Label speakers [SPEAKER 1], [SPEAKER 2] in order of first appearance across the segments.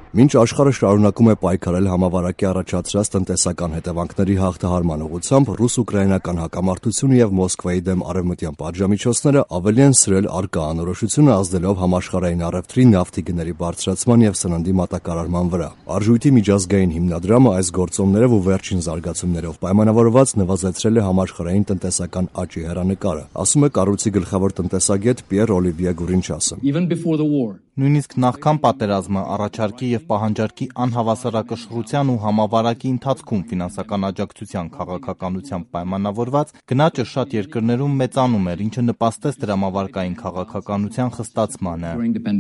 [SPEAKER 1] Մինչ աշխարհը շարունակում է պայքարել համավարակի առաջացրած տնտեսական հետևանքների հաղթահարման ուղղությամբ, ռուս-ուկրաինական հակամարտությունը եւ Մոսկվայի դեմ արևմտյան պատժամիջոցները ավելի են սրել առկա անորոշությունը, ազդելով համաշխարհային առևտրի, նավթի գների բարձրացման եւ սննդի մատակարարման վրա։ Արժույթի միջազգային հիմնադրամը այս գործոններով ու վերջին զարգացումներով պայմանավորված նվազեցրել է համաշխարհային տնտեսական աճի հեռանկարը, ասում է կառույցի գլխավոր տնտեսագետ Պիեր Օլիվիե Գուրինչասը։
[SPEAKER 2] Նույնիսկ նախքան պատերազմը առաջարկի եւ պահանջարկի անհավասարակշռության ու համավարակի ընթացքում ֆինանսական աջակցության քաղաքականությամբ պայմանավորված գնաճը շատ երկրներում մեծանում էր, ինչը նպաստեց դրամավարկային քաղաքականության խստացմանը։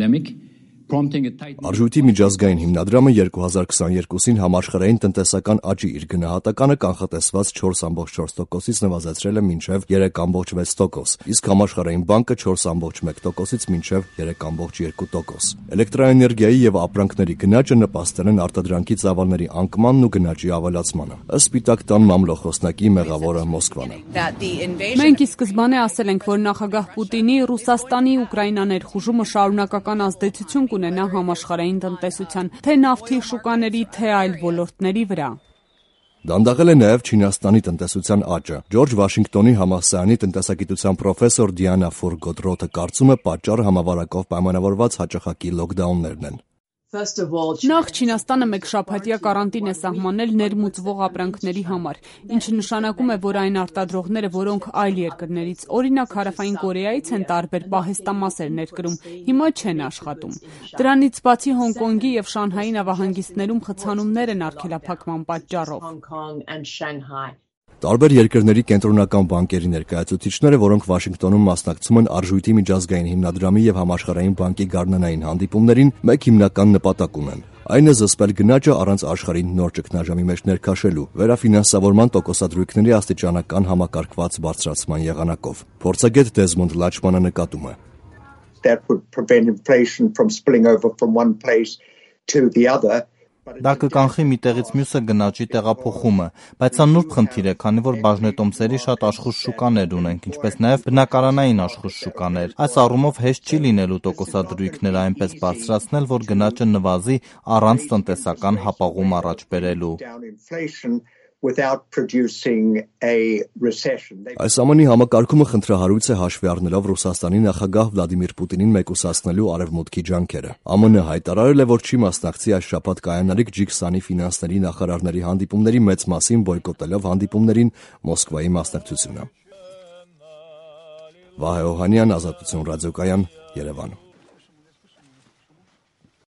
[SPEAKER 1] Արժույթի միջազգային հիմնադրամը 2022-ին համաշխարհային տնտեսական աճի իր գնահատականը կանխատեսված 4.4%-ից նվազեցրել է մինչև 3.6%, իսկ համաշխարհային բանկը 4.1%-ից մինչև 3.2%։ Էլեկտրաէներգիայի եւ ապրանքների գնաճը նպաստել են արտադրանքի ծավալների անկմանն ու գնաճի ավելացմանը, ըստ Սպիտակ տան մամլոխոսնակի մեղավորը Մոսկվան է։
[SPEAKER 3] Մենք ի սկզբանե ասել ենք, որ նախագահ Պուտինի Ռուսաստանի Ուկրաինա ներխուժումը շարունակական ազդեցություն կունենա համաշխարհային տնտեսության, թե նավթի շուկաների, թե այլ ոլորտների վրա։
[SPEAKER 1] Դանդաղել է նաև Չինաստանի տնտեսության աճը։ Ջորջ Վաշինգտոնի համալսարանի տնտեսագիտության պրոֆեսոր Դիանա Ֆուրգոտրոթը կարծում է պատճառը համավարակով պայմանավորված հաճախակի լոկդաուններն են։
[SPEAKER 3] Նախ Չինաստանը մեկ շաբաթյա կարանտին է սահմանել ներմուծվող ապրանքների համար, ինչը նշանակում է, որ այն արտադրողները, որոնք այլ երկրներից, օրինակ Հարավային Կորեայից են տարբեր պահեստամասեր ներկրում, հիմա չեն աշխատում։ Դրանից բացի Հոնկոնգի եւ Շանհայի նավահանգիստներում խցանումներ են արգելափակման պատճառով։
[SPEAKER 1] Տարբեր երկրների կենտրոնական բանկերի ներկայացուցիչները, որոնք Վաշինգտոնում մասնակցում են Արժույթի միջազգային հիմնադրամի եւ Համաշխարհային բանկի գարնանային հանդիպումներին, մեկ հիմնական նպատակ ունեն։ Այն է զսպել գնաճը առանց աշխարհին նոր ճգնաժամի մեջ ներքաշելու, վերաֆինանսավորման տոկոսադրույքների աստիճանական համակարգված բարձրացման եղանակով։ Փորձագետ Դեզմոնդ Լաչմանը նկատում է.
[SPEAKER 4] That would prevent inflation from spilling over from one place to the other.
[SPEAKER 2] Դա կկանխի մի տեղից մյուսը գնաճի տեղափոխումը, բայց սա նուրբ խնդիր է, քանի որ բաժնետոմսերի շատ աշխույժ շուկաներ ունենք, ինչպես նաև բնակարանային աշխույժ շուկաներ։ Այս առումով հեշտ չի լինելու տոկոսադրույքները այնպես բարձրացնել, որ գնաճը նվազի առանց տնտեսական հապաղում առաջ բերելու։
[SPEAKER 1] Այս ամենի համակարգումը խնդրահարույց է հաշվի առնելով Ռուսաստանի նախագահ Վլադիմիր Պուտինին մեկուսացնելու արևմուտքի ջանքերը։ ԱՄՆ հայտարարել է, որ չի մասնակցի այս շաբաթ կայանալիք G20-ի ֆինանսների նախարարների հանդիպումների մեծ մասին բոյկոտելով հանդիպումներին Մոսկվայի մասնակցությունը։ Վահե Օհանյան, Ազատություն ռադիոկայան, Երևան։